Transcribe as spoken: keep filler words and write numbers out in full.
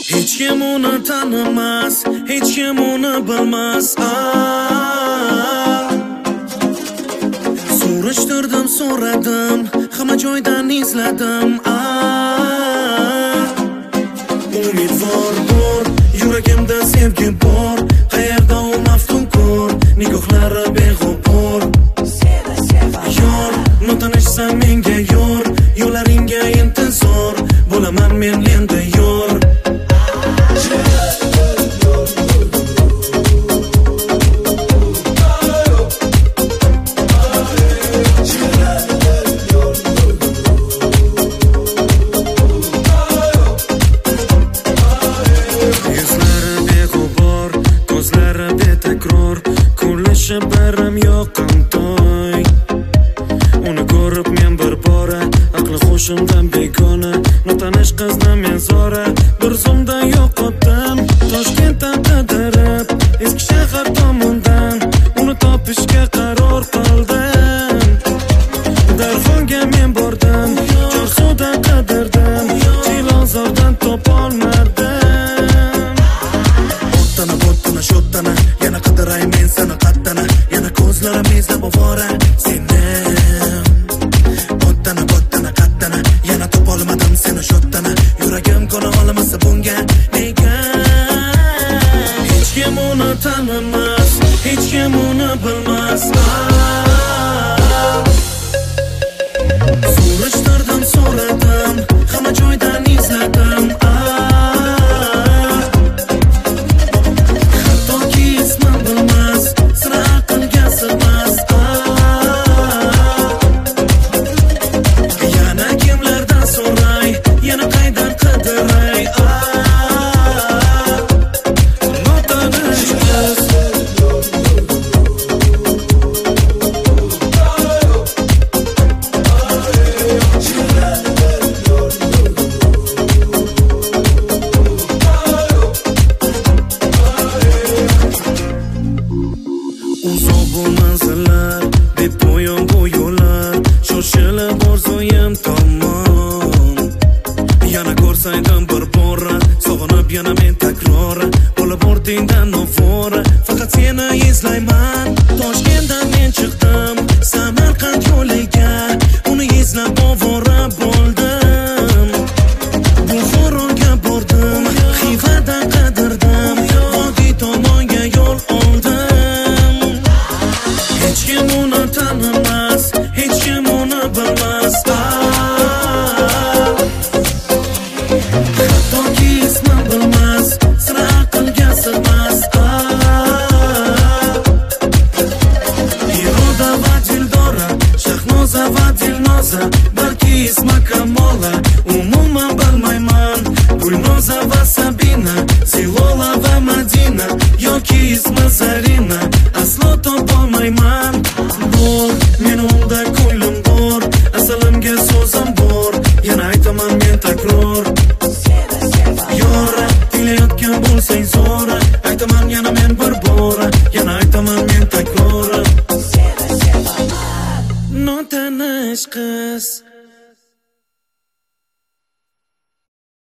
Hech kim uni tanimas, hech kim uni bilmas. So'rashtirdim, so'radim, hamma joydan izladim. Umidvor bor, yuragimda sevgi bor. Qayerda u maftunkor, nigohlari beg'ubor. Yor, notanishsan menga yor, yo'llaringga intizor, bo'laman men endi yor. Baram yoqim to'y. Uni ko'rib men bir bora aqli xushimdan begona, notanish qizni men zora bir zumda yo'qotdim. Toshkentdan qidirib eski shahar tomondan uni topishga qaror qildim. Darxonga men bordim, Chorsuda qidirdim, Chilonzordan topolmadim. Bo'ttana bo'ttana shottana yana qidiray men seni qattana, yana ko'zlarim izlab ovora seni. Bo'ttana bo'ttana qattana yana topolmadim seni shottana, yuragim qona olmasa bunga nega? Hech kim uni tanimas, hech kim uni bilmas. So'rashtirdim, so'radim, hamma joydan izladim. Uzoq bu manzillar, bepoyon bu yo'llar, shoshilib orzuyim tomon. Yana ko'rsaydim bir bora, sog'inib yana men takror bo'lib ortingdan novora. Faqat seni izlayman. Toshkentdan men chiqdim Samarqand yo'liga, uni izlab ovora bo'ldim. Buxoroga bordim, Xivadan qidirdim, Vodiy tomonga yo'l oldim. Hech kim uni tanimas, hech kim uni bilmas. Hattoki ismim bilmas, sira aqlga sig'mas. Iroda va Dildora, Shahnoza va Dilnoza, balki ismi Kamola, umuman bilmayman. Gulnoza va Sabina, Zilola va Madina, yoki ismi Zarina, aslo topolmayman.